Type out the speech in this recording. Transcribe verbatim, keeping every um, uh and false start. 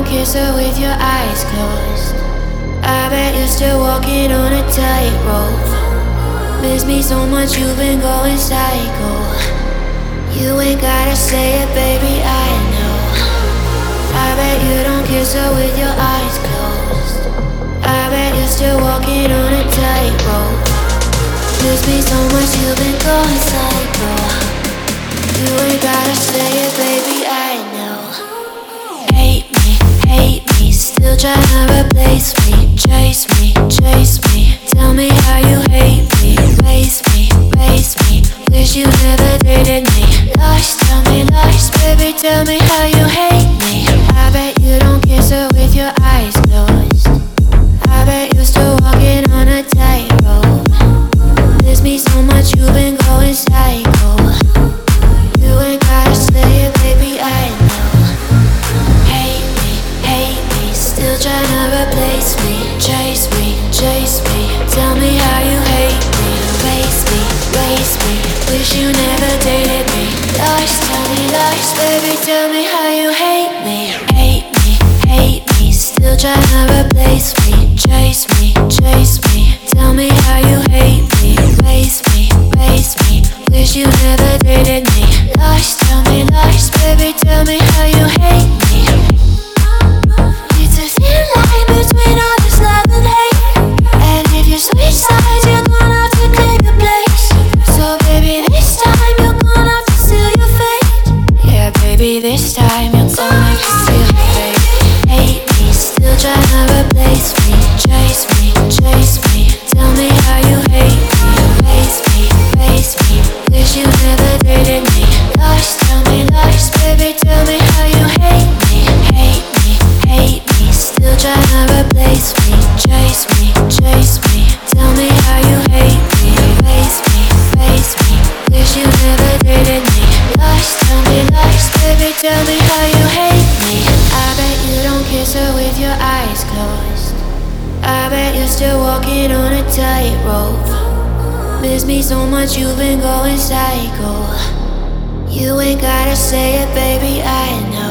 kiss her with your eyes closed. I bet you're still walking on a tightrope. Miss me so much, you've been going psycho. You ain't gotta say it, baby, I know. I bet you don't kiss her with your eyes closed. I bet you're still walking on a tightrope. Miss me so much, you've been going psycho. You ain't gotta say it, baby, I know. Hate me, hate me, still tryna replace me. Chase me, chase me, tell me how you hate me. Race me, race me, wish you never dated me. Lies, tell me lies, baby, tell me how you hate me. I bet you don't kiss her with your eyes closed. I bet you're still walking on a tightrope. Miss me so much, you've been going psycho. You ain't gotta say it, baby, I know. Hate me, hate me, still tryna replace me. Chase me, chase me, tell me how you hate me. Race me, race me, wish you never dated me. Lies, tell me lies, baby, tell me how you hate me. Hate me, hate me, still tryna replace me. Chase me, chase me, tell me how you hate me. Race me, race me, wish you never dated me. Lies, tell me lies, baby, tell me how you hate me. It's a thin line between all this love and hate, and if you switch sides, you're gonna have to claim your place. So baby, this time you're gonna have to seal your fate. Yeah, baby, this time you're gonna have to seal your fate. Hate me, still tryna replace me. Chase me, chase me, tell me how you hate me. Race me, race me, wish you never dated me. Lies, tell me lies, baby, tell me how you hate me. Hate me, hate me, still tryna replace me. Chase me, chase me, tell me how you hate me. Race me, race me, wish you never dated me. Lies, tell me lies, baby, tell me how you hate me. I bet you don't kiss her with your eyes closed. I bet you're still walking on a tightrope. Miss me so much, you've been going psycho. You ain't gotta say it, baby, I know.